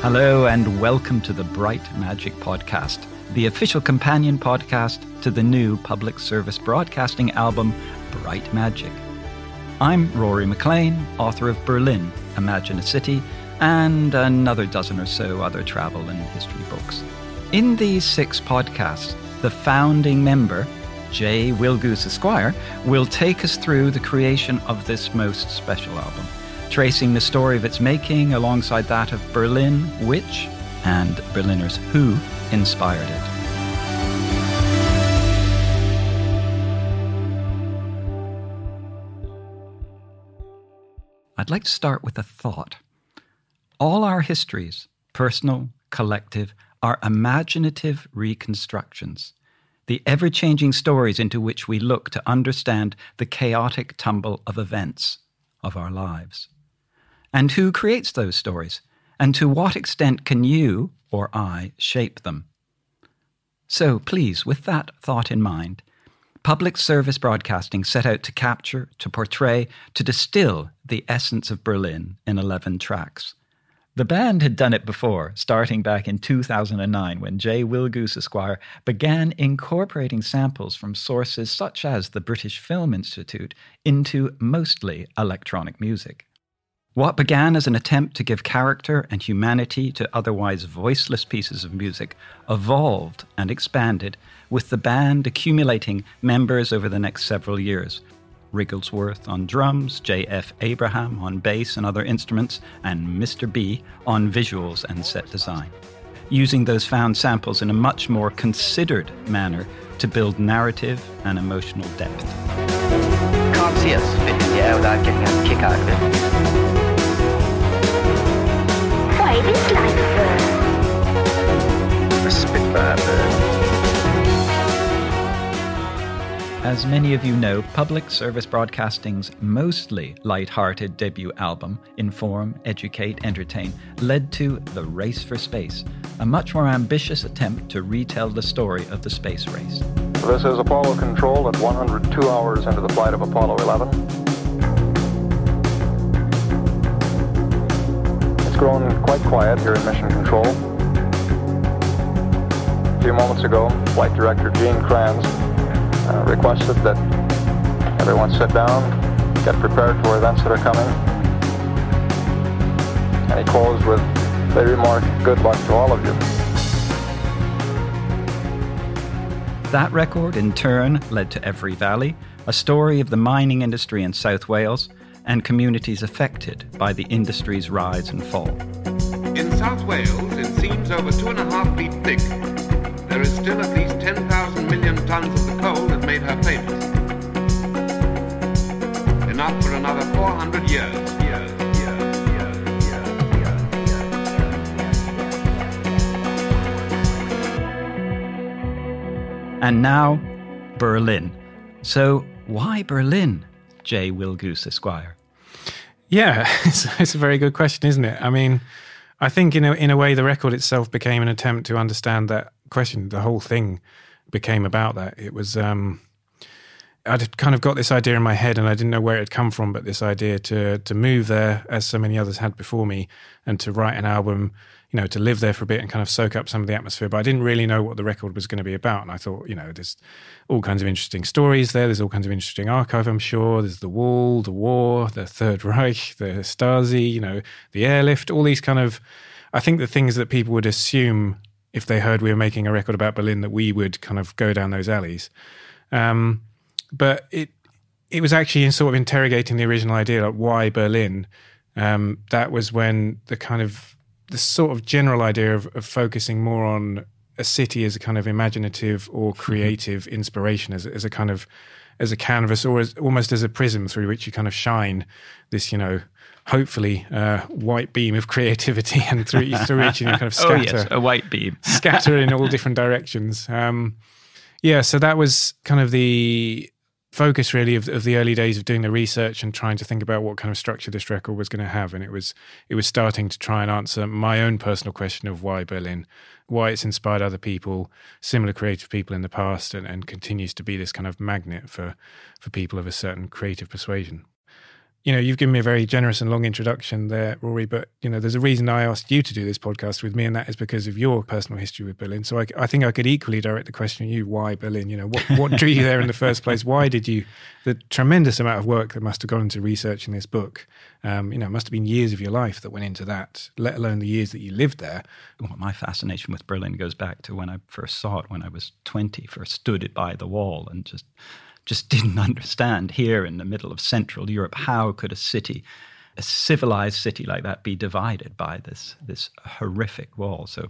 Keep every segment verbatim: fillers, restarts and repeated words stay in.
Hello and welcome to the Bright Magic Podcast, the official companion podcast to the new public service broadcasting album, Bright Magic. I'm Rory McLean, author of Berlin, Imagine a City, and another dozen or so other travel and history books. In these six podcasts, the founding member, J. Wilgoose Esquire, will take us through the creation of this most special album, tracing the story of its making alongside that of Berlin, which, and Berliners who, inspired it. I'd like to start with a thought. All our histories, personal, collective, are imaginative reconstructions, the ever-changing stories into which we look to understand the chaotic tumble of events of our lives. And who creates those stories? And to what extent can you or I shape them? So please, with that thought in mind, public service broadcasting set out to capture, to portray, to distill the essence of Berlin in eleven tracks. The band had done it before, starting back in two thousand nine when J. Wilgoose Esquire began incorporating samples from sources such as the British Film Institute into mostly electronic music. What began as an attempt to give character and humanity to otherwise voiceless pieces of music evolved and expanded, with the band accumulating members over the next several years. Wrigglesworth on drums, J F Abraham on bass and other instruments, and Mister B on visuals and set design, using those found samples in a much more considered manner to build narrative and emotional depth. Can't see us spit in the air without getting a kick out of it. Why this like bird? A Spitfire bird. As many of you know, public service broadcasting's mostly light-hearted debut album, Inform, Educate, Entertain, led to The Race for Space, a much more ambitious attempt to retell the story of the space race. This is Apollo Control at one hundred two hours into the flight of Apollo eleven. It's grown quite quiet here in Mission Control. A few moments ago, Flight Director Gene Kranz uh, requested that everyone sit down, get prepared for events that are coming. And he closed with the remark, "Good luck to all of you." That record, in turn, led to Every Valley, a story of the mining industry in South Wales and communities affected by the industry's rise and fall. In South Wales, it seems over two and a half feet thick. There is still at least ten thousand million tons of the coal that made her famous. Enough for another four hundred years. years, years, years, years, years, years. And now, Berlin. So why Berlin, J. Wilgoose Esquire? Yeah, it's, it's a very good question, isn't it? I mean, I think in a, in a way the record itself became an attempt to understand that question. The whole thing became about that. It was, um, I'd kind of got this idea in my head and I didn't know where it had come from, but this idea to to move there, as so many others had before me, and to write an album, you know, to live there for a bit and kind of soak up some of the atmosphere. But I didn't really know what the record was going to be about. And I thought, you know, there's all kinds of interesting stories there. There's all kinds of interesting archive, I'm sure. There's the wall, the war, the Third Reich, the Stasi, you know, the airlift, all these kind of, I think the things that people would assume if they heard we were making a record about Berlin, that we would kind of go down those alleys. Um, but it it was actually in sort of interrogating the original idea, like why Berlin? Um, that was when the kind of, the sort of general idea of, of focusing more on a city as a kind of imaginative or creative inspiration, as, as a kind of, as a canvas, or as almost as a prism through which you kind of shine this, you know, hopefully uh, white beam of creativity, and through, through which you kind of scatter. Oh yes, a white beam. scatter in all different directions. Um, yeah, so that was kind of the focus really of, of the early days of doing the research and trying to think about what kind of structure this record was going to have. And it was it was starting to try and answer my own personal question of why Berlin, why it's inspired other people, similar creative people in the past, and, and continues to be this kind of magnet for, for people of a certain creative persuasion. you know, you've given me a very generous and long introduction there, Rory, but, you know, there's a reason I asked you to do this podcast with me, and that is because of your personal history with Berlin. So I, I think I could equally direct the question at you, why Berlin? You know, what, what drew you there in the first place? Why did you, the tremendous amount of work that must have gone into researching this book, um, you know, it must have been years of your life that went into that, let alone the years that you lived there. Well, my fascination with Berlin goes back to when I first saw it, when I was twenty, first stood it by the wall and just... just didn't understand here in the middle of Central Europe, how could a city, a civilized city like that, be divided by this this horrific wall? So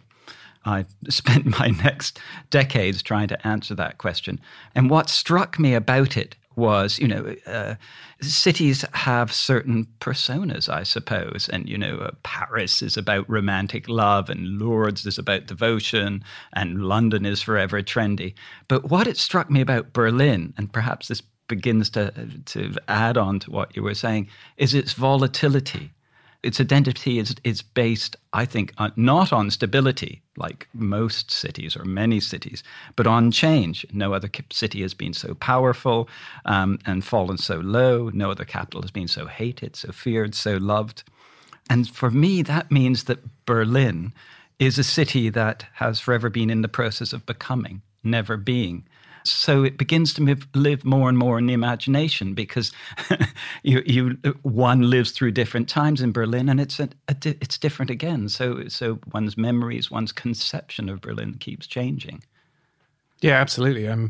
I spent my next decades trying to answer that question. And what struck me about it was, you know, uh, cities have certain personas, I suppose. And, you know, uh, Paris is about romantic love, and Lourdes is about devotion, and London is forever trendy. But what it struck me about Berlin, and perhaps this begins to, to add on to what you were saying, is its volatility. Its identity is, is based, I think, on, not on stability, like most cities or many cities, but on change. No other city has been so powerful um, and fallen so low. No other capital has been so hated, so feared, so loved. And for me, that means that Berlin is a city that has forever been in the process of becoming, never being. So it begins to live, live more and more in the imagination, because you, you one lives through different times in Berlin, and it's a, a, it's different again. So so one's memories, one's conception of Berlin keeps changing. Yeah, absolutely. Um,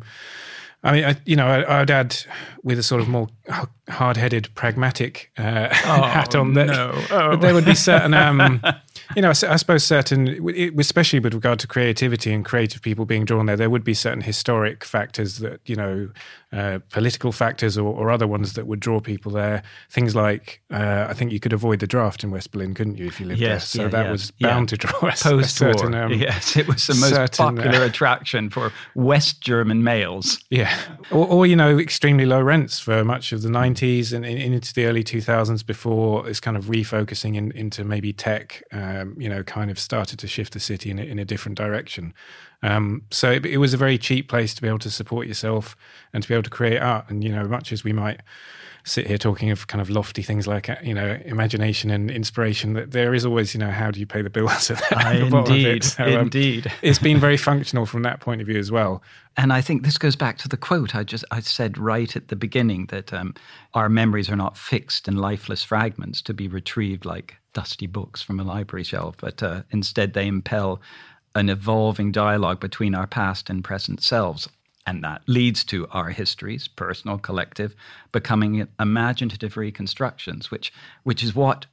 I mean, I, you know, I, I'd add with a sort of more hard-headed, pragmatic uh, oh, hat on that. No. Oh. There would be certain, um, you know, I suppose certain, especially with regard to creativity and creative people being drawn there, there would be certain historic factors that, you know, uh, political factors or, or other ones that would draw people there. Things like, uh, I think you could avoid the draft in West Berlin, couldn't you, if you lived yes, there? So yeah, that yeah, was yeah. bound to draw us. Post-war, certain, um, yes, it was the most certain, popular uh, attraction for West German males. Yeah, or, or, you know, extremely low rents for much of the nineties and in, into the early two thousands, before it's kind of refocusing in, into maybe tech, um, you know, kind of started to shift the city in a, in a different direction. Um, so it, it was a very cheap place to be able to support yourself and to be able to create art. And, you know, much as we might sit here talking of kind of lofty things like, you know, imagination and inspiration, that there is always, you know, how do you pay the bills at the, at the bottom of it? So, um, indeed. It's been very functional from that point of view as well. And I think this goes back to the quote I just I said right at the beginning, that um, our memories are not fixed and lifeless fragments to be retrieved like dusty books from a library shelf, but uh, instead they impel an evolving dialogue between our past and present selves. And that leads to our histories, personal, collective, becoming imaginative reconstructions, which which is what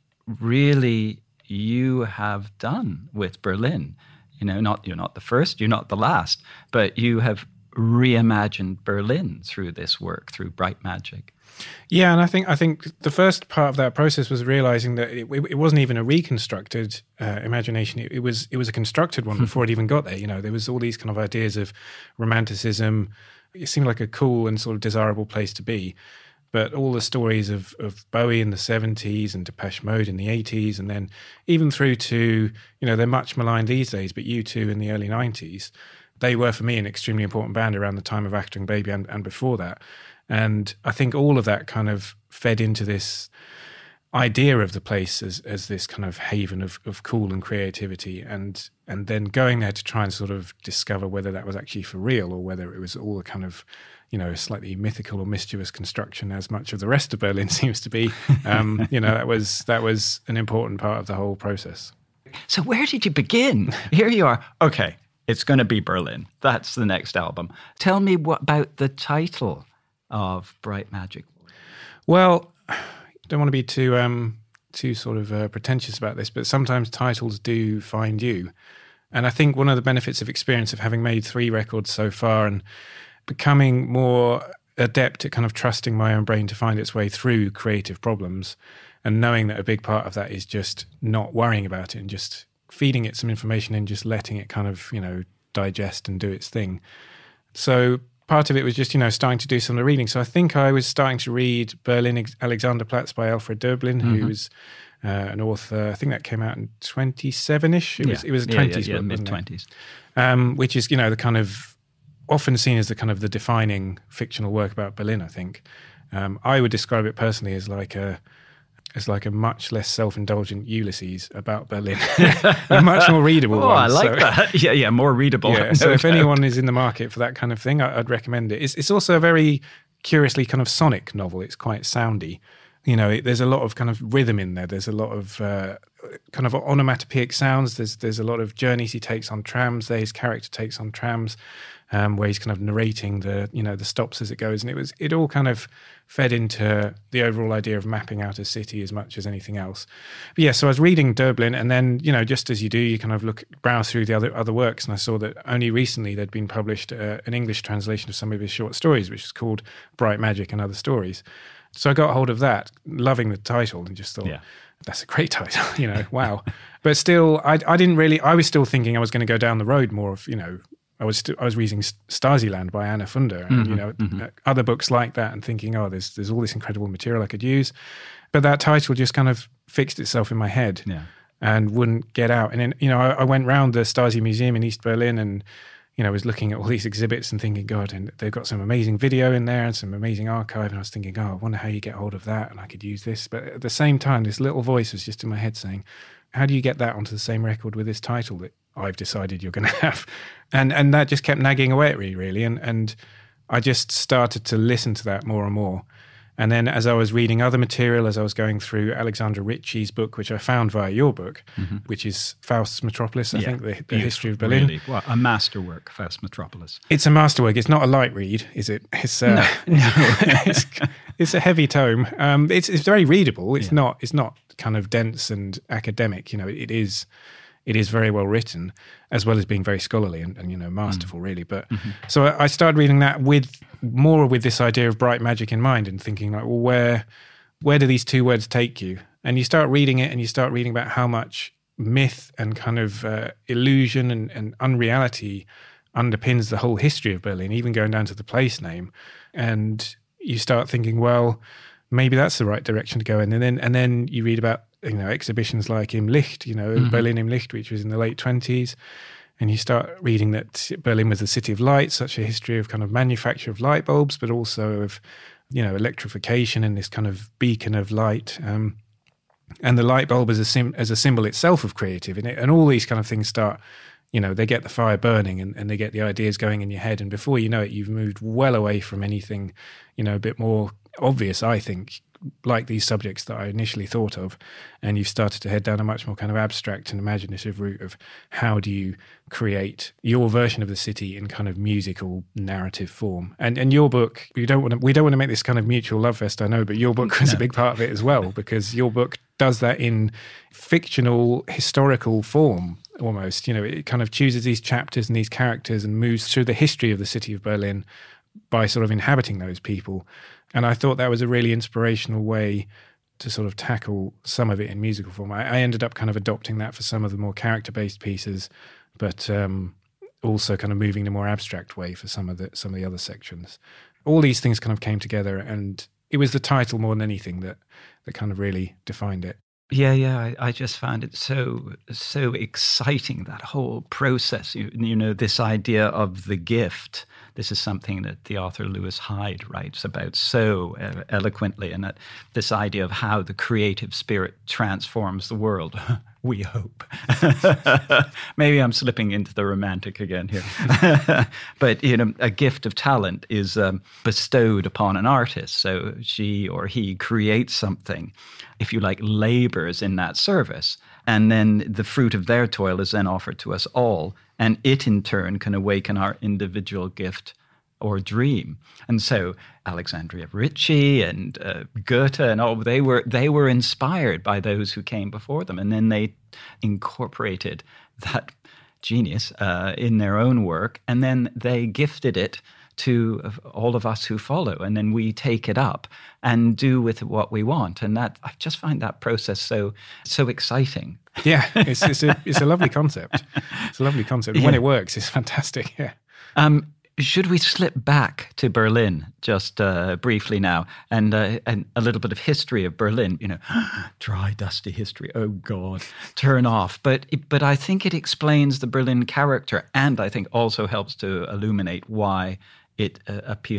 really you have done with Berlin. You know, not you're not the first, you're not the last, but you have reimagined Berlin through this work, through Bright Magic. Yeah, and I think I think the first part of that process was realizing that it, it wasn't even a reconstructed uh, imagination. It, it was it was a constructed one before it even got there. You know, there was all these kind of ideas of romanticism. It seemed like a cool and sort of desirable place to be. But all the stories of, of Bowie in the seventies and Depeche Mode in the eighties, and then even through to, you know, they're much maligned these days, but U two in the early nineties, they were for me an extremely important band around the time of Achtung Baby and, and before that. And I think all of that kind of fed into this idea of the place as as this kind of haven of, of cool and creativity, and and then going there to try and sort of discover whether that was actually for real or whether it was all a kind of, you know, slightly mythical or mischievous construction, as much of the rest of Berlin seems to be. Um, you know, that was that was an important part of the whole process. So where did you begin? Here you are. Okay, it's going to be Berlin. That's the next album. Tell me what about the title of Bright Magic? Well, I don't want to be too um, too sort of uh, pretentious about this, but sometimes titles do find you. And I think one of the benefits of experience of having made three records so far and becoming more adept at kind of trusting my own brain to find its way through creative problems, and knowing that a big part of that is just not worrying about it and just feeding it some information and just letting it kind of, you know, digest and do its thing. So part of it was just, you know, starting to do some of the reading. So I think I was starting to read Berlin Alexanderplatz by Alfred Döblin, mm-hmm. who was uh, an author. I think that came out in twenty-seven-ish. It yeah. was it was a yeah, twenties yeah, yeah, book, mid-twenties. Um, which is, you know, the kind of often seen as the kind of the defining fictional work about Berlin, I think. Um, I would describe it personally as like a as like a much less self-indulgent Ulysses about Berlin, a much more readable oh, one. I like so, that. Yeah, yeah, more readable. Yeah, no so if doubt. anyone is in the market for that kind of thing, I, I'd recommend it. It's, it's also a very curiously kind of sonic novel. It's quite soundy. You know, it, there's a lot of kind of rhythm in there. There's a lot of uh, kind of onomatopoeic sounds. There's there's a lot of journeys he takes on trams. There, his character takes on trams, um, where he's kind of narrating the you know the stops as it goes, and it was it all kind of fed into the overall idea of mapping out a city as much as anything else. But yeah, so I was reading Döblin, and then you know just as you do, you kind of look browse through the other other works, and I saw that only recently there'd been published uh, an English translation of some of his short stories, which is called Bright Magic and Other Stories. So I got hold of that, loving the title, and just thought, Yeah. that's a great title, you know, wow. But still, I, I didn't really, I was still thinking I was going to go down the road more of, you know, I was still, I was reading Stasiland by Anna Funder and, Mm-hmm, you know, mm-hmm. other books like that and thinking, oh, there's there's all this incredible material I could use. But that title just kind of fixed itself in my head Yeah. and wouldn't get out. And then, you know, I, I went round the Stasi Museum in East Berlin and, you know, I was looking at all these exhibits and thinking, God, and they've got some amazing video in there and some amazing archive. And I was thinking, oh, I wonder how you get hold of that and I could use this. But at the same time, this little voice was just in my head saying, how do you get that onto the same record with this title that I've decided you're going to have? And and that just kept nagging away at me, really. And, and I just started to listen to that more and more. And then as I was reading other material, as I was going through Alexandra Ritchie's book, which I found via your book, Mm-hmm. which is Faust's Metropolis, I Yeah, think, the, the beautiful, history of Berlin. Really. Well, a masterwork, Faust Metropolis. It's a masterwork. It's not a light read, is it? It's uh, it's, it's a heavy tome. Um, it's it's very readable. It's Yeah. not it's not kind of dense and academic. You know, it is it is very well written, as well as being very scholarly and, and you know masterful, really. But so I I started reading that with more with this idea of bright magic in mind and thinking like, well, where where do these two words take you? And you start reading it, and you start reading about how much myth and kind of uh, illusion and, and unreality underpins the whole history of Berlin, even going down to the place name. And you start thinking, well, maybe that's the right direction to go in. And then and then you read about you know exhibitions like Im Licht, you know, Mm-hmm. Berlin Im Licht, which was in the late twenties. And you start reading that Berlin was the city of light, such a history of kind of manufacture of light bulbs, but also of, you know, electrification and this kind of beacon of light. Um, and the light bulb as a sim- as a symbol itself of creative. And, it, and all these kind of things start, you know, they get the fire burning and, and they get the ideas going in your head. And before you know it, you've moved well away from anything, you know, a bit more obvious, I think, like these subjects that I initially thought of, and you've started to head down a much more kind of abstract and imaginative route of how do you create your version of the city in kind of musical narrative form. And and your book, we don't want to we don't want to make this kind of mutual love fest, I know, but your book was No. a big part of it as well, because your book does that in fictional historical form almost. You know, it kind of chooses these chapters and these characters and moves through the history of the city of Berlin by sort of inhabiting those people. And I thought that was a really inspirational way to sort of tackle some of it in musical form. I, I ended up kind of adopting that for some of the more character-based pieces, but um, also kind of moving in a more abstract way for some of the some of the other sections. All these things kind of came together, and it was the title more than anything that that kind of really defined it. Yeah, yeah. I, I just found it so so exciting, that whole process. You, you know, this idea of the gift. This is something that the author Lewis Hyde writes about so uh, eloquently, and that this idea of how the creative spirit transforms the world. We hope. Maybe I'm slipping into the romantic again here. But, you know, a gift of talent is um, bestowed upon an artist. So she or he creates something, if you like, labors in that service. And then the fruit of their toil is then offered to us all. And it, in turn, can awaken our individual gift or dream. And so Alexandria Ritchie and uh, Goethe and all, they were they were inspired by those who came before them. And then they incorporated that genius uh, in their own work. And then they gifted it to all of us who follow. And then we take it up and do with it what we want. And that, I just find that process so so exciting. Yeah, it's it's a it's a lovely concept. It's a lovely concept. And when Yeah. it works, it's fantastic. Yeah. Um, should we slip back to Berlin just uh, briefly now, and, uh, and a little bit of history of Berlin? You know, dry, dusty history. Oh God, turn off. But but I think it explains the Berlin character, and I think also helps to illuminate why it uh, appealed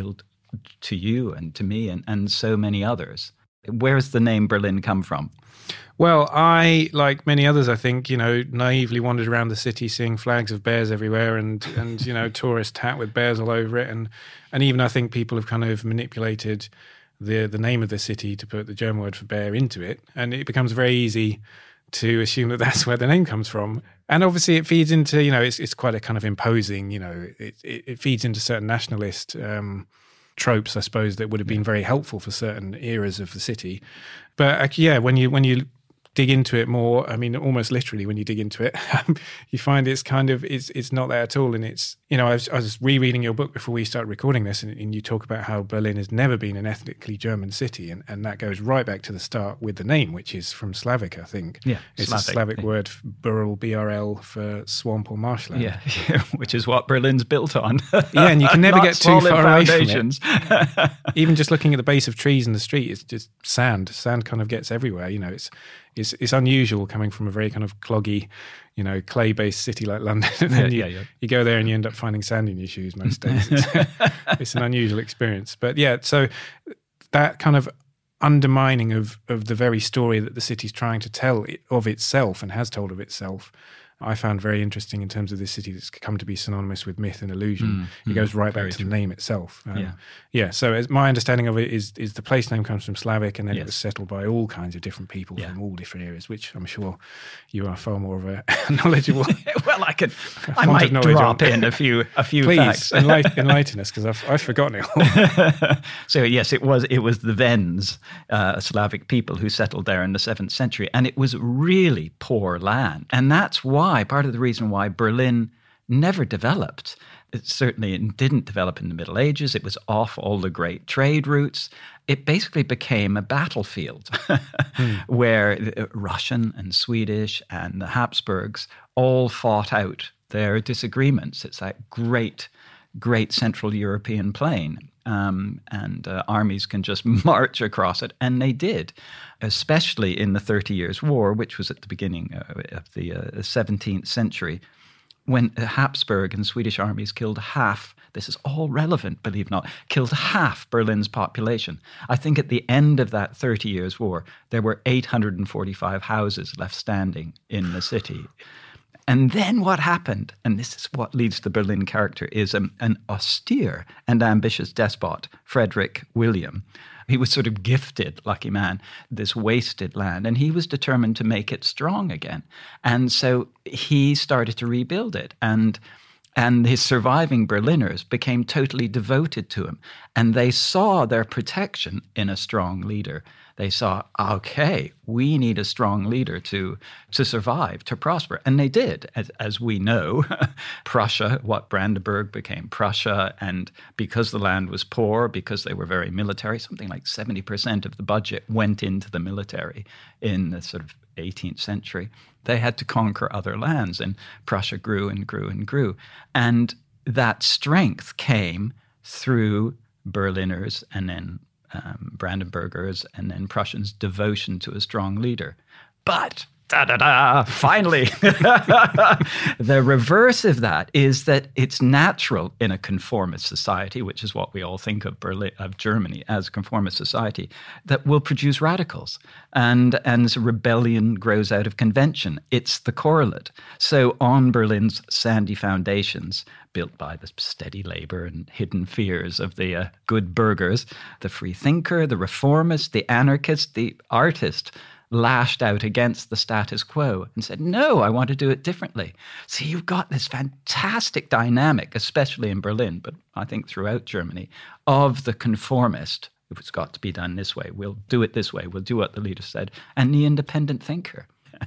to you and to me and, and so many others. Where's the name Berlin come from? Well, I, like many others, I think, you know, naively wandered around the city seeing flags of bears everywhere and, and you know, tourist hat with bears all over it. And, and even I think people have kind of manipulated the the name of the city to put the German word for bear into it. And it becomes very easy to assume that that's where the name comes from. And obviously it feeds into, you know, it's it's quite a kind of imposing, you know, it, it, it feeds into certain nationalist um, tropes, I suppose, that would have been very helpful for certain eras of the city. But uh, yeah, when you when you dig into it more, I mean, almost literally when you dig into it, you find it's kind of, it's it's not there at all. And it's, you know, I was, I was rereading your book before we started recording this, and, and you talk about how Berlin has never been an ethnically German city. And, and that goes right back to the start with the name, which is from Slavic, I think. Yeah, It's Slavic, a Slavic yeah. word, Burl, B R L, for swamp or marshland. Yeah, which is what Berlin's built on. Yeah, and you can never Not get too solid far away from it. foundations. Even just looking at the base of trees in the street, it's just sand. Sand kind of gets everywhere. You know, it's it's it's unusual coming from a very kind of cloggy, you know, clay-based city like London. And then Yeah, you, yeah, yeah. you go there and you end up finding sand in your shoes most days. It's, it's an unusual experience. But yeah, so that kind of undermining of of the very story that the city's trying to tell of itself and has told of itself, I found very interesting in terms of this city that's come to be synonymous with myth and illusion. Mm, it goes right very back to true. the name itself. Um, Yeah. yeah. So as my understanding of it is, is the place name comes from Slavic, and then Yes. it was settled by all kinds of different people Yeah. from all different areas, which I'm sure you are far more of a knowledgeable. Well, I could, I font of might knowledge drop on. in a few, a few Please facts. enlighten, enlighten us, because I've, I've forgotten it all. So yes, it was it was the Wends, uh, Slavic people who settled there in the seventh century, and it was really poor land, and that's why part of the reason why Berlin never developed. It certainly didn't develop in the Middle Ages. It was off all the great trade routes. It basically became a battlefield hmm. where the Russian and Swedish and the Habsburgs all fought out their disagreements. It's that great, great Central European plain. Um, and uh, armies can just march across it. And they did, especially in the Thirty Years' War, which was at the beginning uh, of the uh, seventeenth century, when the Habsburg and Swedish armies killed half, this is all relevant, believe it or not, killed half Berlin's population. I think at the end of that Thirty Years' War, there were eight hundred forty-five houses left standing in the city. And then what happened, and this is what leads to the Berlin character, is um, an austere and ambitious despot, Frederick William. He was sort of gifted, lucky man, this wasted land, and he was determined to make it strong again. And so he started to rebuild it, and and his surviving Berliners became totally devoted to him. And they saw their protection in a strong leader. They saw, okay, we need a strong leader to to survive, to prosper. And they did, as, as we know. Prussia, what Brandenburg became Prussia, and because the land was poor, because they were very military, something like seventy percent of the budget went into the military in the sort of eighteenth century. They had to conquer other lands, and Prussia grew and grew and grew. And that strength came through Berliners and then Um, Brandenburgers and then Prussians' devotion to a strong leader. But, da-da-da, finally, the reverse of that is that it's natural in a conformist society, which is what we all think of Berlin, of Germany as a conformist society, that will produce radicals. And, and rebellion grows out of convention. It's the correlate. So on Berlin's sandy foundations, built by the steady labor and hidden fears of the uh, good burghers, the free thinker, the reformist, the anarchist, the artist lashed out against the status quo and said, no, I want to do it differently. So you've got this fantastic dynamic, especially in Berlin, but I think throughout Germany, of the conformist, if it's got to be done this way, we'll do it this way, we'll do what the leader said, and the independent thinker.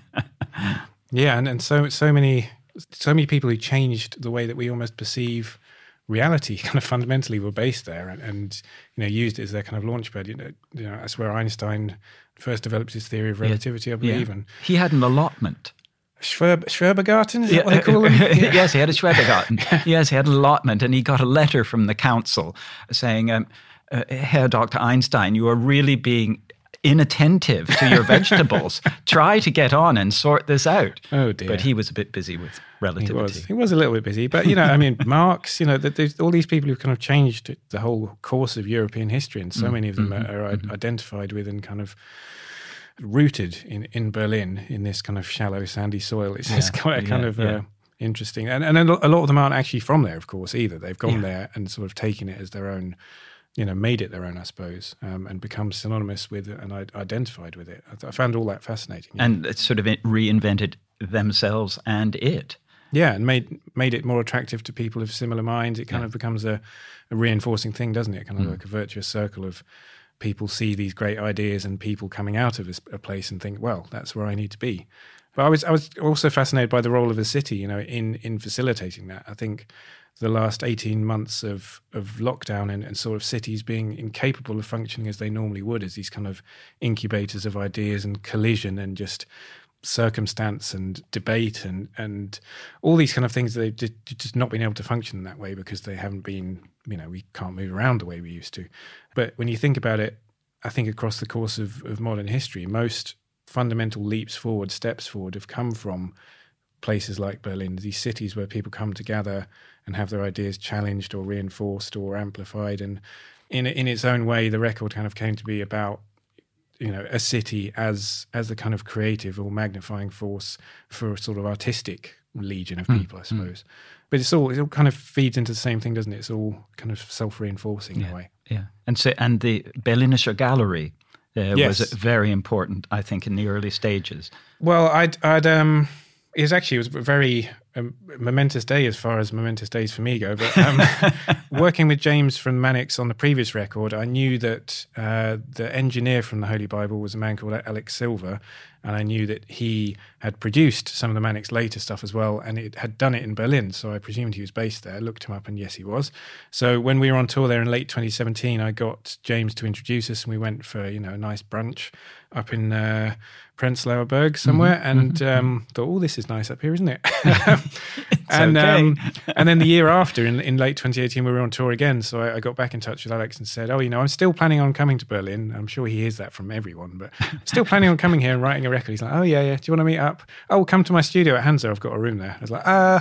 Yeah, and, and so so many so many people who changed the way that we almost perceive reality kind of fundamentally were based there, and, and you know used it as their kind of launchpad. You know, you know that's where Einstein first developed his theory of relativity, I believe. Yeah. And he had an allotment. Schwer, Schwerbegarten, is that what they call him? Yeah. Yes, he had a Schwerbegarten. Yes, he had an allotment, and he got a letter from the council saying, um, uh, Herr Doctor Einstein, you are really being inattentive to your vegetables. Try to get on and sort this out. Oh dear. But he was a bit busy with relativity. He was. He was a little bit busy, but you know, I mean, Marx. You know, that there's all these people who've kind of changed the whole course of European history, and so mm, many of them mm-hmm, are, are mm-hmm. identified with and kind of rooted in, in Berlin in this kind of shallow, sandy soil. It's, yeah, it's quite a kind yeah, of yeah. uh, interesting, and and a lot of them aren't actually from there, of course, either. They've gone yeah. there and sort of taken it as their own. You know, made it their own, I suppose, um, and become synonymous with it and identified with it. I, I found all that fascinating. And it's sort of it reinvented themselves and it. Yeah, and made made it more attractive to people of similar minds. It kind yeah. of becomes a, a reinforcing thing, doesn't it? Kind of mm. like a virtuous circle of people see these great ideas and people coming out of a, a place and think, well, that's where I need to be. But I was I was also fascinated by the role of the city, you know, in in facilitating that. I think the last eighteen months of, of lockdown and, and sort of cities being incapable of functioning as they normally would as these kind of incubators of ideas and collision and just circumstance and debate and, and all these kind of things that they've just not been able to function in that way because they haven't been, you know, we can't move around the way we used to. But when you think about it, I think across the course of, of modern history, most fundamental leaps forward, steps forward have come from places like Berlin, these cities where people come together and have their ideas challenged or reinforced or amplified. And in in its own way, the record kind of came to be about, you know, a city as as the kind of creative or magnifying force for a sort of artistic legion of people, mm, I suppose. Mm. But it's all it all kind of feeds into the same thing, doesn't it? It's all kind of self-reinforcing yeah, in a way. Yeah, and so and the Berlinische Gallery uh, yes. was very important, I think, in the early stages. Well, I'd I'd um. It was actually it was a very um, momentous day as far as momentous days for me go. But um, working with James from Mannix on the previous record, I knew that uh, the engineer from the Holy Bible was a man called Alex Silver, and I knew that he had produced some of the Mannix later stuff as well, and it had done it in Berlin. So I presumed he was based there. I looked him up, and yes, he was. So when we were on tour there in late twenty seventeen, I got James to introduce us, and we went for you know a nice brunch up in uh, Prenzlauer Berg somewhere, mm-hmm. and um, thought, oh, this is nice up here, isn't it? and okay. um, and then the year after, in, in late twenty eighteen, we were on tour again. So I, I got back in touch with Alex and said, oh, you know, I'm still planning on coming to Berlin. I'm sure he hears that from everyone, but I'm still planning on coming here and writing a record. He's like, oh, yeah, yeah. Do you want to meet up? Oh, come to my studio at Hansa. I've got a room there. I was like, uh,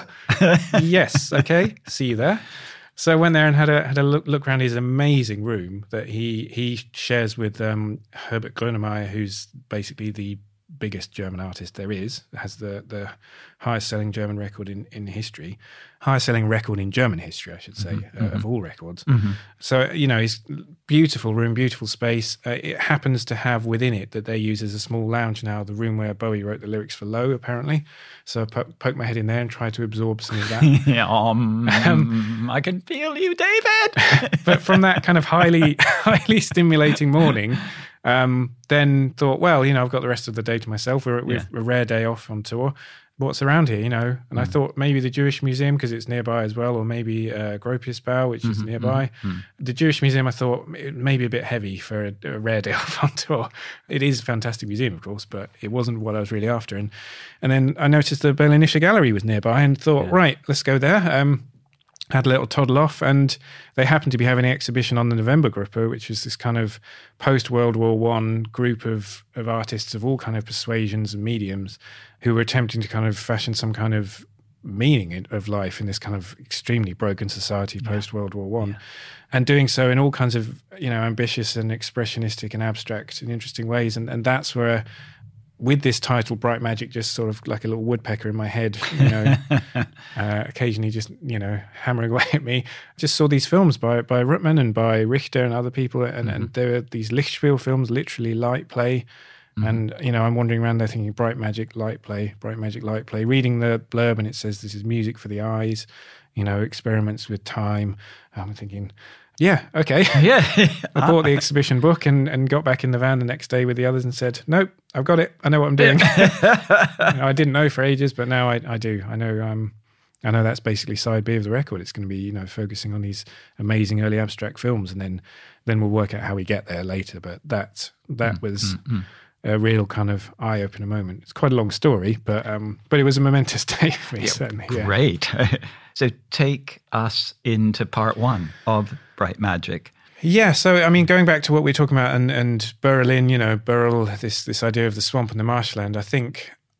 yes, okay. See you there. So I went there and had a had a look, look around his amazing room that he he shares with um, Herbert Grönemeyer, who's basically the biggest German artist there is, has the, the highest selling German record in, in history, highest selling record in German history, I should say, mm-hmm. uh, of all records. Mm-hmm. So, you know, it's beautiful room, beautiful space. Uh, it happens to have within it that they use as a small lounge now, the room where Bowie wrote the lyrics for Low, apparently. So I po- poked my head in there and tried to absorb some of that. yeah, um, um, I can feel you, David! But from that kind of highly, highly stimulating morning, Um, then thought, well, you know, I've got the rest of the day to myself. We're with yeah. a rare day off on tour. What's around here, you know? And mm. I thought maybe the Jewish Museum, because it's nearby as well, or maybe uh, Gropiusbau, which mm-hmm, is nearby. Mm-hmm. The Jewish Museum, I thought, it may be a bit heavy for a, a rare day off on tour. It is a fantastic museum, of course, but it wasn't what I was really after. And and then I noticed the Berlinische Gallery was nearby and thought, yeah. right, let's go there. Um, had a little toddle off, and they happened to be having an exhibition on the Novembergruppe, which was this kind of post-World War One group of, of artists of all kind of persuasions and mediums who were attempting to kind of fashion some kind of meaning of life in this kind of extremely broken society yeah. post-World War One, yeah. and doing so in all kinds of, you know, ambitious and expressionistic and abstract and interesting ways. And, and that's where, with this title, Bright Magic, just sort of like a little woodpecker in my head, you know, uh, occasionally just, you know, hammering away at me. I just saw these films by by Ruttmann and by Richter and other people, and, mm-hmm. and there were these Lichtspiel films, literally light play. Mm-hmm. And, you know, I'm wandering around there thinking, Bright Magic, light play, Bright Magic, light play, reading the blurb, and it says this is music for the eyes, you know, experiments with time. I'm thinking, yeah, okay. Yeah. I bought the exhibition book and, and got back in the van the next day with the others and said, nope, I've got it. I know what I'm doing. you know, I didn't know for ages, but now I, I do. I know um, I know that's basically side B of the record. It's going to be, you know, focusing on these amazing early abstract films, and then then we'll work out how we get there later. But that, that mm, was mm, mm. a real kind of eye-opener moment. It's quite a long story, but um, but it was a momentous day for me, yeah, certainly. Yeah. Great. So take us into part one of Bright Magic. Yeah, so I mean, going back to what we we're talking about, and, and Berlin, you know, Berl, this this idea of the swamp and the marshland, I think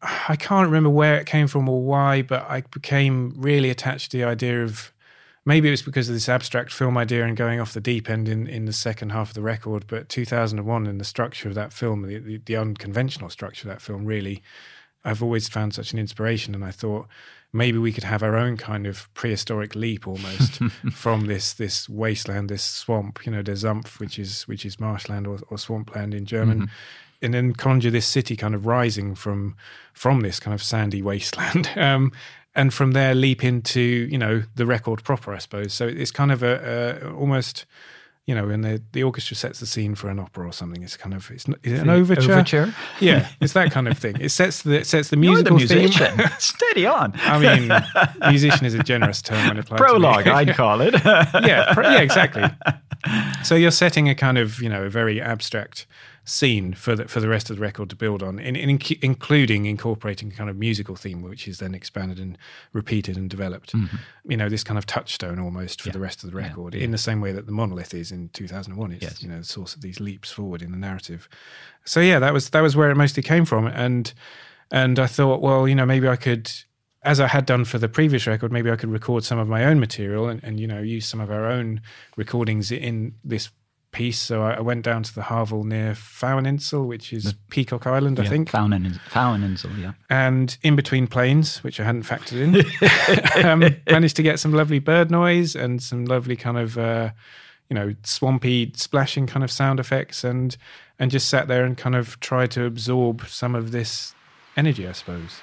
I can't remember where it came from or why, but I became really attached to the idea of, maybe it was because of this abstract film idea and going off the deep end in, in the second half of the record, but two thousand one and the structure of that film, the, the, the unconventional structure of that film, really, I've always found such an inspiration. And I thought maybe we could have our own kind of prehistoric leap almost from this this wasteland, this swamp, you know, der Sumpf, which is which is marshland or, or swampland in German. Mm-hmm. And then conjure this city kind of rising from from this kind of sandy wasteland. Um, and from there leap into, you know, the record proper, I suppose. So it's kind of a, a almost, you know, when the, the orchestra sets the scene for an opera or something, it's kind of, it's not, is it an overture? Overture? Yeah, it's that kind of thing. It sets the, it sets the musical You're the musician. theme. Steady on. I mean, musician is a generous term when applied Prologue, to me. I'd call it. yeah, pro- yeah, exactly. So you're setting a kind of, you know, a very abstract scene for the for the rest of the record to build on, in, in, including incorporating a kind of musical theme, which is then expanded and repeated and developed. Mm-hmm. You know, this kind of touchstone almost for yeah. the rest of the record, yeah. in the same way that the Monolith is in two thousand one. It's yes. you know the source of these leaps forward in the narrative. So yeah, that was that was where it mostly came from, and and I thought, well, you know, maybe I could, as I had done for the previous record, maybe I could record some of my own material and, and you know use some of our own recordings in this piece. So I went down to the Havel near Faueninsel, which is the, Peacock Island, I yeah, think. Faueninsel, yeah. And in between planes, which I hadn't factored in, um, managed to get some lovely bird noise and some lovely kind of, uh, you know, swampy splashing kind of sound effects, and and just sat there and kind of tried to absorb some of this energy, I suppose.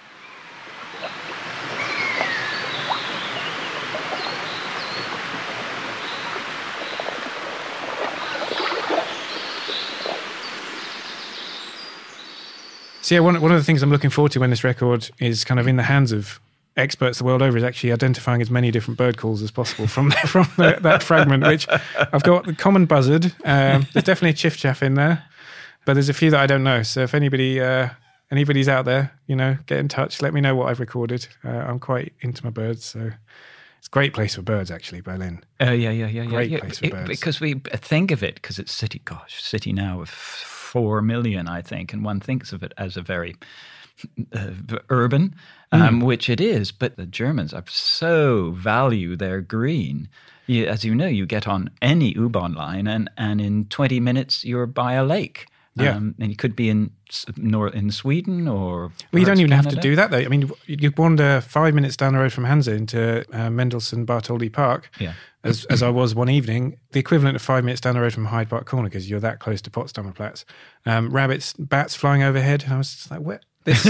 So yeah, one, one of the things I'm looking forward to when this record is kind of in the hands of experts the world over is actually identifying as many different bird calls as possible from from the, that fragment, which I've got the common buzzard. Um, there's definitely a chiff-chaff in there, but there's a few that I don't know. So if anybody uh, anybody's out there, you know, get in touch. Let me know what I've recorded. Uh, I'm quite into my birds, so it's a great place for birds, actually, Berlin. Oh, uh, yeah, yeah, yeah. Great yeah, place yeah. for birds. It, because we think of it, because it's city, gosh, city now of four million, I think, and one thinks of it as a very uh, urban, um, mm. which it is, but the Germans are so value their green. You, as you know, you get on any U-Bahn line and, and in twenty minutes you're by a lake. Yeah. Um, and you could be in nor in Sweden or... Well, you don't even Canada. have to do that, though. I mean, you wander five minutes down the road from Hansa into uh, Mendelssohn Bartholdy Park, yeah. as as I was one evening, the equivalent of five minutes down the road from Hyde Park Corner, because you're that close to Potsdamer Platz. Um, rabbits, bats flying overhead, and I was just like, what? This?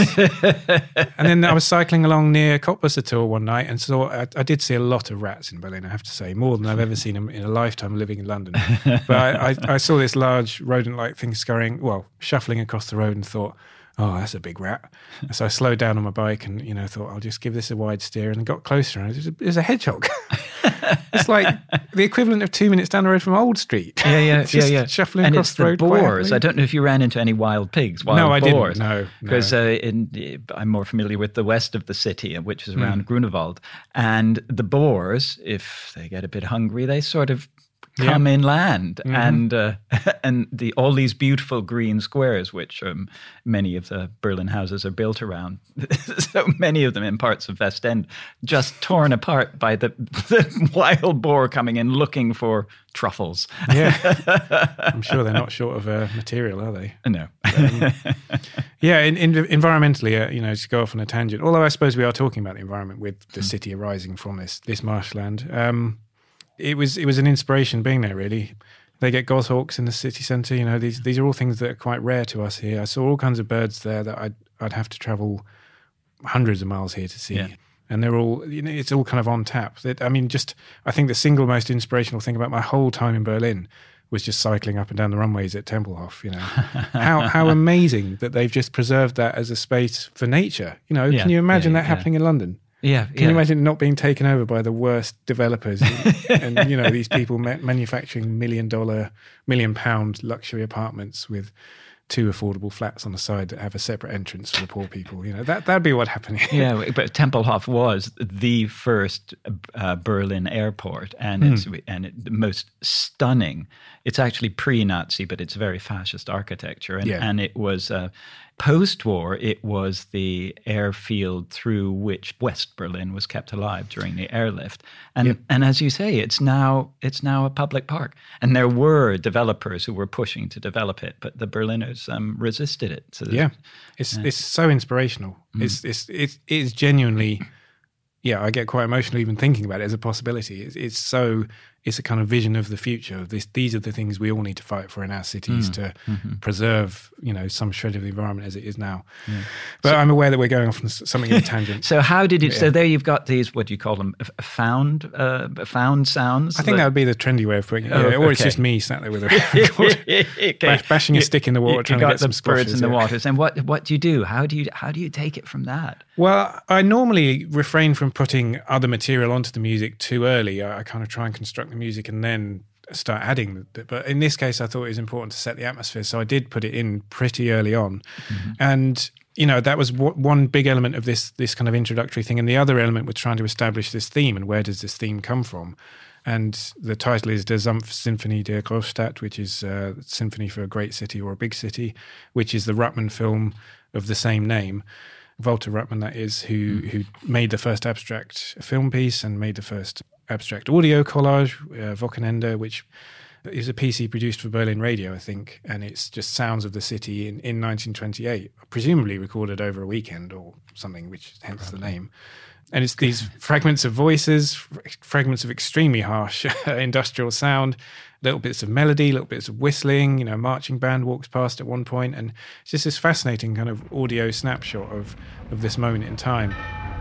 And then I was cycling along near Cottbusser one night and saw, I, I did see a lot of rats in Berlin, I have to say, more than I've ever seen them in a lifetime living in London. But I, I, I saw this large rodent-like thing scurrying, well, shuffling across the road and thought, oh, that's a big rat. So I slowed down on my bike and, you know, thought I'll just give this a wide steer, and got closer and it was a, it was a hedgehog. It's like the equivalent of two minutes down the road from Old Street. Yeah, yeah, yeah, yeah. Shuffling and across it's the, the road. Boars. I don't know if you ran into any wild pigs, wild no, I boars. didn't. No, because no. uh, in, I'm more familiar with the west of the city, which is around mm. Grunewald, and the boars, if they get a bit hungry, they sort of come yeah. inland, mm-hmm. and uh, and the all these beautiful green squares, which um, many of the Berlin houses are built around. So many of them in parts of West End, just torn apart by the, the wild boar coming in looking for truffles. Yeah, I'm sure they're not short of uh, material, are they? No. um, yeah, in, in, environmentally, uh, you know, to go off on a tangent. Although I suppose we are talking about the environment with the mm. city arising from this this marshland. Um, It was it was an inspiration being there, really. They get goshawks in the city centre. You know, these these are all things that are quite rare to us here. I saw all kinds of birds there that I'd I'd have to travel hundreds of miles here to see. Yeah. And they're all, you know, it's all kind of on tap. That, I mean, just I think the single most inspirational thing about my whole time in Berlin was just cycling up and down the runways at Tempelhof. You know, how how amazing that they've just preserved that as a space for nature. You know, yeah, can you imagine yeah, that yeah. happening in London? Yeah, Can yeah. you imagine it not being taken over by the worst developers and, and you know, these people ma- manufacturing million dollar, million pound luxury apartments with two affordable flats on the side that have a separate entrance for the poor people? You know, that that'd be what happened here. Yeah, but Tempelhof was the first uh, Berlin airport, and mm. it's and it, the most stunning. It's actually pre-Nazi, but it's very fascist architecture, and yeah. and it was. Uh, Post-war, it was the airfield through which West Berlin was kept alive during the airlift. And Yep. and as you say, it's now it's now a public park. And there were developers who were pushing to develop it, but the Berliners um, resisted it. So Yeah, it's Yeah. it's so inspirational. It's it's it's it is genuinely. Yeah, I get quite emotional even thinking about it as a possibility. It's, it's so it's a kind of vision of the future. This these are the things we all need to fight for in our cities to preserve, you know, some shred of the environment as it is now. But I'm aware that we're going off on s- something of a tangent. So how did it? So Yeah. there you've got these. What do you call them? F- Found, uh, found sounds. I think that would be the trendy way of putting it. Oh, Yeah, or it's okay. just me sat there with a record, okay. bash- bashing a You- stick in the water, you, trying you to got get the some birds squashes, in the yeah. waters. And what what do you do? How do you how do you take it from that? Well, I normally refrain from putting other material onto the music too early. I, I kind of try and construct the music and then start adding. The, but in this case, I thought it was important to set the atmosphere, so I did put it in pretty early on. And you know, that was w- one big element of this this kind of introductory thing. And the other element was trying to establish this theme and where does this theme come from. And the title is Der Symphonie der Großstadt, which is uh, Symphony for a Great City or a Big City, which is the Ruttmann film of the same name. Walter Ruttmann, that is, who who made the first abstract film piece and made the first abstract audio collage, uh, Wochenende, which is a piece he produced for Berlin Radio, I think, and it's just sounds of the city in, in nineteen twenty-eight, presumably recorded over a weekend or something, which hence the name. And it's these fragments of voices, f- fragments of extremely harsh industrial sound, little bits of melody, little bits of whistling, you know, marching band walks past at one point, and it's just this fascinating kind of audio snapshot of, of this moment in time.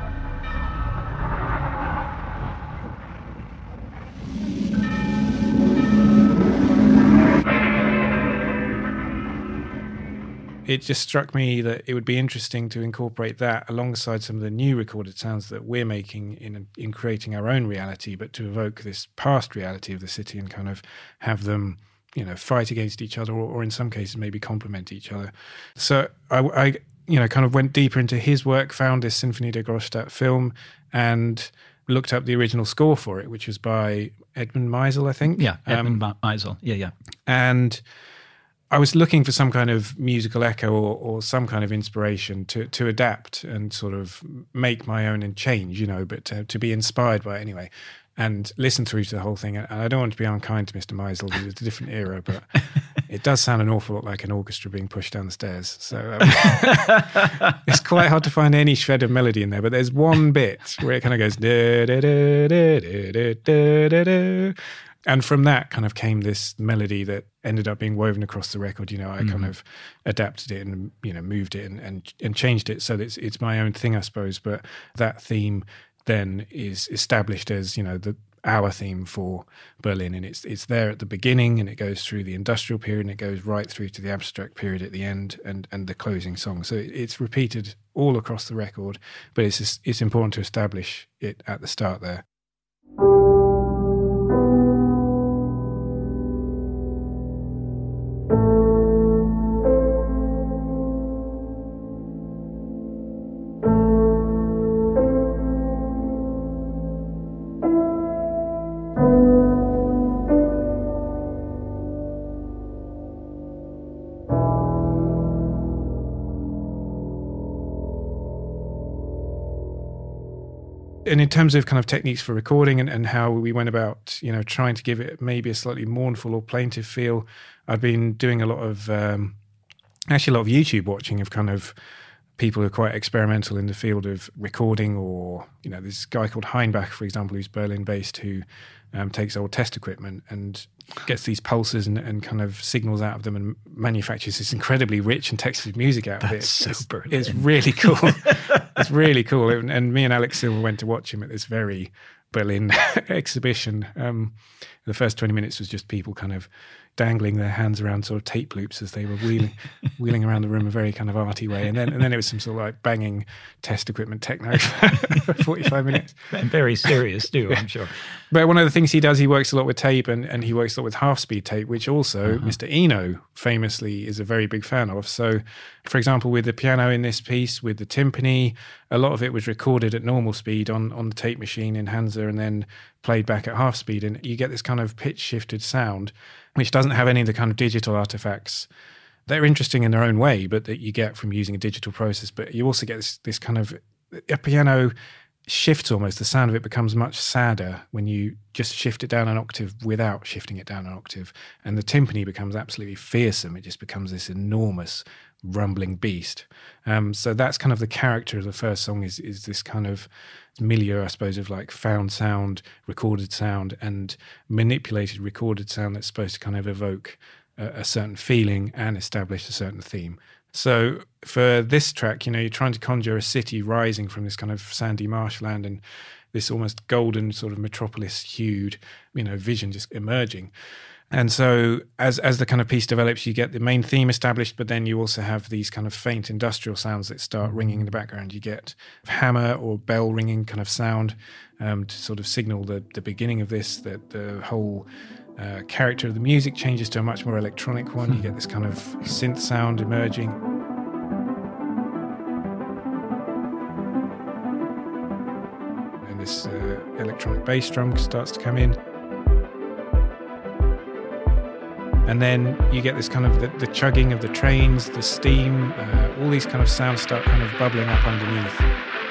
It just struck me that it would be interesting to incorporate that alongside some of the new recorded sounds that we're making in in creating our own reality, but to evoke this past reality of the city and kind of have them, you know, fight against each other, or, or in some cases maybe complement each other. So I, I, you know, kind of went deeper into his work, found this Symphonie der Großstadt film, and looked up the original score for it, which was by Edmund Meisel, I think. Yeah, Edmund Um, Meisel. Yeah, yeah. and I was looking for some kind of musical echo or, or some kind of inspiration to to adapt and sort of make my own and change, you know, but to, to be inspired by it anyway, and listen through to the whole thing. And I don't want to be unkind to Mister Meisel, because it's a different era, but it does sound an awful lot like an orchestra being pushed down the stairs. So um, it's quite hard to find any shred of melody in there, but there's one bit where it kind of goes da da da da da da da da. And from that kind of came this melody that ended up being woven across the record. You know, I mm-hmm. kind of adapted it and, you know, moved it and, and, and changed it so that it's, it's my own thing, I suppose. But that theme then is established as, you know, the our theme for Berlin. And it's it's there at the beginning, and it goes through the industrial period, and it goes right through to the abstract period at the end, and, and the closing song. So it, it's repeated all across the record, but it's just, it's important to establish it at the start there. And in terms of kind of techniques for recording and, and how we went about, you know, trying to give it maybe a slightly mournful or plaintive feel, I've been doing a lot of, um, actually a lot of YouTube watching of kind of people who are quite experimental in the field of recording, or, you know, this guy called Heinbach, for example, who's Berlin-based, who um, takes old test equipment and gets these pulses and, and kind of signals out of them and manufactures this incredibly rich and textured music out of it. That's so it's, Berlin. it's really cool. It's really cool. And, and me and Alex Silver went to watch him at this very Berlin exhibition. Um, the first twenty minutes was just people kind of dangling their hands around sort of tape loops as they were wheeling wheeling around the room a very kind of arty way. And then and then it was some sort of like banging test equipment techno for forty-five minutes. And very serious too, I'm sure. But one of the things he does, he works a lot with tape, and, and he works a lot with half-speed tape, which also uh-huh. Mister Eno famously is a very big fan of. So, for example, with the piano in this piece, with the timpani, a lot of it was recorded at normal speed on, on the tape machine in Hansa and then played back at half speed. And you get this kind of pitch-shifted sound, which doesn't have any of the kind of digital artifacts they're interesting in their own way, but that you get from using a digital process. But you also get this, this kind of, a piano shifts almost. The sound of it becomes much sadder when you just shift it down an octave without shifting it down an octave. And the timpani becomes absolutely fearsome. It just becomes this enormous rumbling beast. Um, so that's kind of the character of the first song, is is this kind of milieu, I suppose, of like found sound, recorded sound, and manipulated recorded sound that's supposed to kind of evoke a, a certain feeling and establish a certain theme. So for this track, you know, you're trying to conjure a city rising from this kind of sandy marshland and this almost golden sort of metropolis-hued, you know, vision just emerging. And so as as the kind of piece develops, you get the main theme established, but then you also have these kind of faint industrial sounds that start ringing in the background. You get hammer or bell ringing kind of sound um, to sort of signal the, the beginning of this, that the whole uh, character of the music changes to a much more electronic one. You get this kind of synth sound emerging. And this uh, electronic bass drum starts to come in. And then you get this kind of the, the chugging of the trains, the steam, uh, all these kind of sounds start kind of bubbling up underneath.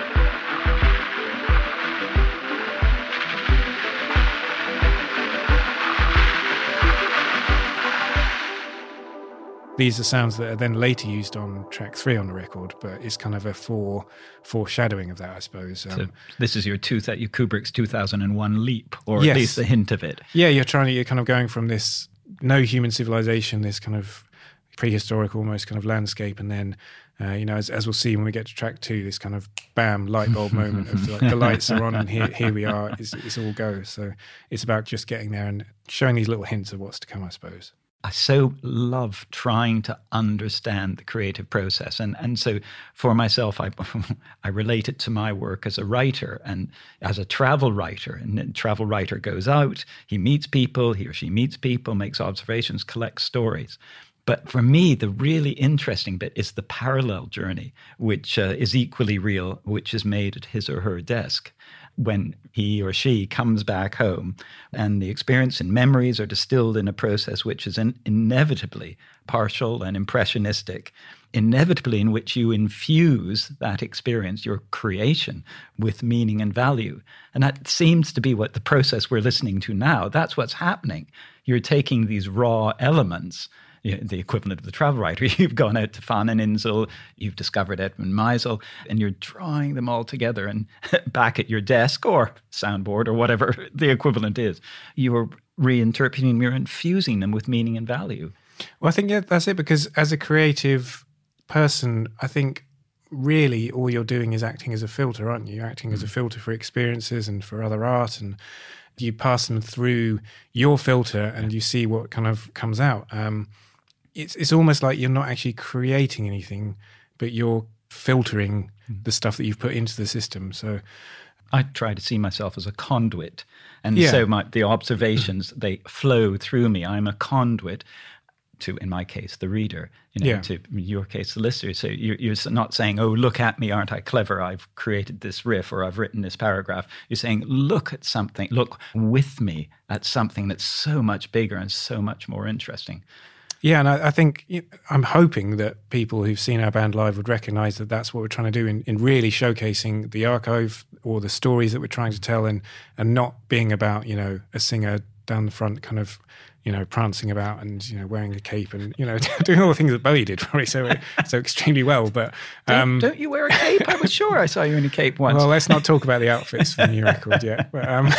These are sounds that are then later used on track three on the record, but it's kind of a fore, foreshadowing of that, I suppose. Um, so this is your two that your Kubrick's two thousand one leap, or yes. at least a hint of it. Yeah, you're trying to, you're kind of going from this no human civilization, this kind of prehistoric almost kind of landscape, and then uh, you know, as, as we'll see when we get to track two, this kind of bam light bulb moment of like, the lights are on and here here we are, it's, it's all go. So it's about just getting there and showing these little hints of what's to come, I suppose. I so love trying to understand the creative process. And and so for myself, I I relate it to my work as a writer and as a travel writer. And a travel writer goes out, he meets people, he or she meets people, makes observations, collects stories. But for me, the really interesting bit is the parallel journey, which uh, is equally real, which is made at his or her desk when he or she comes back home, and the experience and memories are distilled in a process which is in, inevitably partial and impressionistic, inevitably in which you infuse that experience, your creation, with meaning and value. And that seems to be what the process we're listening to now, that's what's happening. You're taking these raw elements, the equivalent of the travel writer. You've gone out to Fahneninsel, you've discovered Edmund Meisel, and you're drawing them all together and back at your desk or soundboard or whatever the equivalent is. You're reinterpreting them, you're infusing them with meaning and value. Well, I think, yeah, that's it, because as a creative person, I think really all you're doing is acting as a filter, aren't you? You're acting mm. as a filter for experiences and for other art, and you pass them through your filter and you see what kind of comes out. Um, It's it's almost like you're not actually creating anything, but you're filtering the stuff that you've put into the system. So I try to see myself as a conduit. And yeah. so my, the observations, they flow through me. I'm a conduit to, in my case, the reader, you know, yeah. to in your case, the listener. So you're, you're not saying, oh, look at me, aren't I clever? I've created this riff or I've written this paragraph. You're saying, look at something, look with me at something that's so much bigger and so much more interesting. Yeah, and I, I think, I'm hoping that people who've seen our band live would recognise that that's what we're trying to do in, in really showcasing the archive or the stories that we're trying to tell, and and not being about, you know, a singer down the front kind of, you know, prancing about and, you know, wearing a cape and, you know, doing all the things that Bowie did probably so so extremely well. But don't, um, don't you wear a cape? I was sure I saw you in a cape once. Well, let's not talk about the outfits for the new record yet. But um,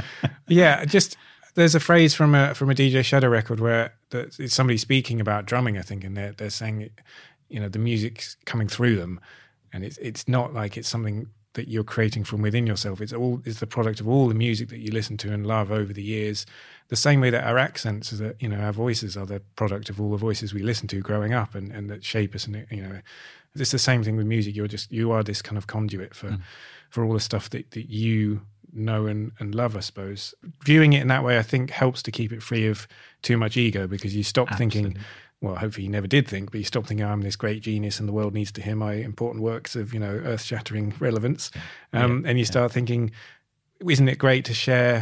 yeah, just... There's a phrase from a from a D J Shadow record where the, it's somebody speaking about drumming, I think, and they're they're saying, you know, the music's coming through them, and it's it's not like it's something that you're creating from within yourself. It's all it's the product of all the music that you listen to and love over the years. The same way that our accents, are that, you know, our voices are the product of all the voices we listen to growing up and, and that shape us. And, you know, it's the same thing with music. You're just you are this kind of conduit for mm. for all the stuff that that you know and, and love, I suppose. Viewing it in that way, I think, helps to keep it free of too much ego, because you stop Absolutely. thinking, well, hopefully you never did think, but you stop thinking, oh, I'm this great genius and the world needs to hear my important works of, you know, earth-shattering relevance. Um, yeah, and you start yeah. thinking, isn't it great to share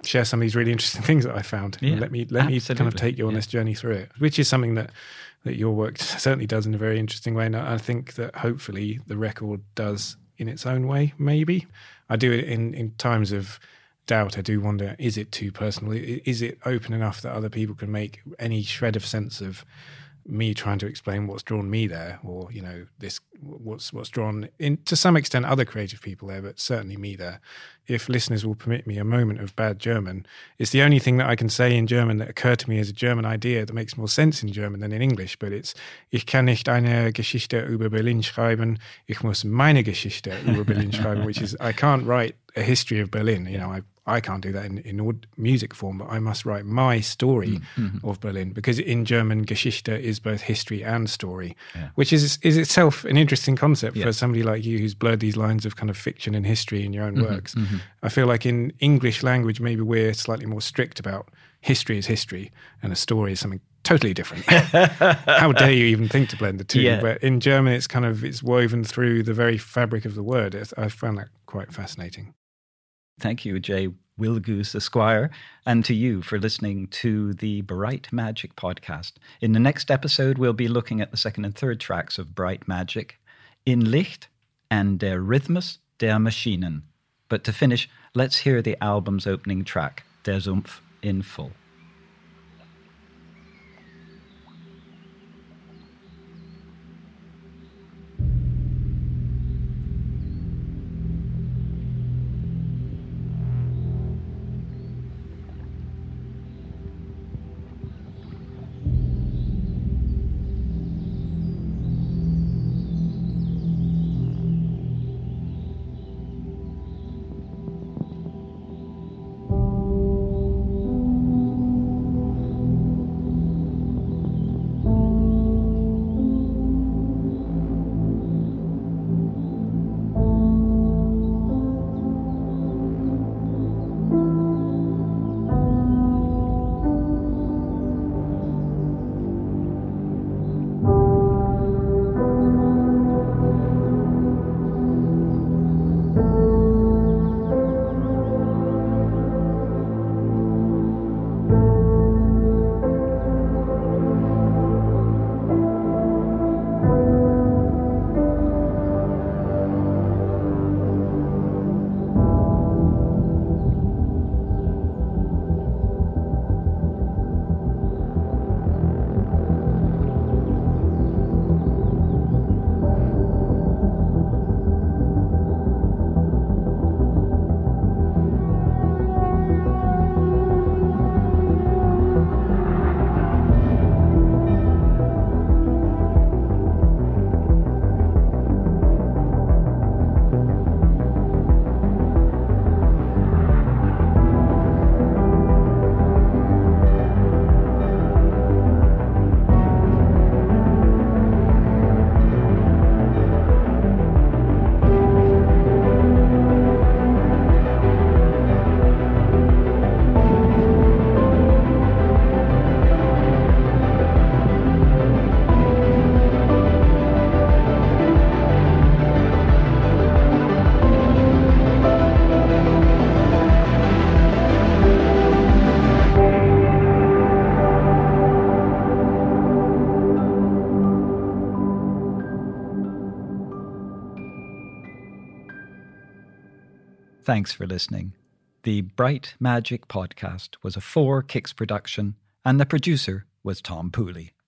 share some of these really interesting things that I found. Yeah, let me let me kind of absolutely. take you on Yeah. this journey through it, which is something that that your work certainly does in a very interesting way. And I think that hopefully the record does in its own way. Maybe I do it in in times of doubt. I do wonder: is it too personal? I- Is it open enough that other people can make any shred of sense of me trying to explain what's drawn me there, or you know, this what's what's drawn in to some extent other creative people there, but certainly me there. If listeners will permit me a moment of bad German, it's the only thing that I can say in German that occurred to me as a German idea that makes more sense in German than in English. But it's: Ich kann nicht eine Geschichte über Berlin schreiben, ich muss meine Geschichte über Berlin schreiben, which is I can't write a history of Berlin. You know, I I can't do that in, in aud- music form, but I must write my story Mm-hmm. of Berlin, because in German, Geschichte is both history and story, Yeah. which is is itself an interesting concept Yeah. for somebody like you who's blurred these lines of kind of fiction and history in your own Mm-hmm. works. I feel like in English language, maybe we're slightly more strict about history is history and a story is something totally different. How dare you even think to blend the two? Yeah. But in German, it's kind of, it's woven through the very fabric of the word. It's, I found that quite fascinating. Thank you, Jay Wilgoose Esquire, and to you for listening to the Bright Magic podcast. In the next episode, we'll be looking at the second and third tracks of Bright Magic, In Licht and Der Rhythmus der Maschinen. But to finish, let's hear the album's opening track, Der Sumpf, in full. Thanks for listening. The Bright Magic podcast was a Four Kicks production, and the producer was Tom Pooley.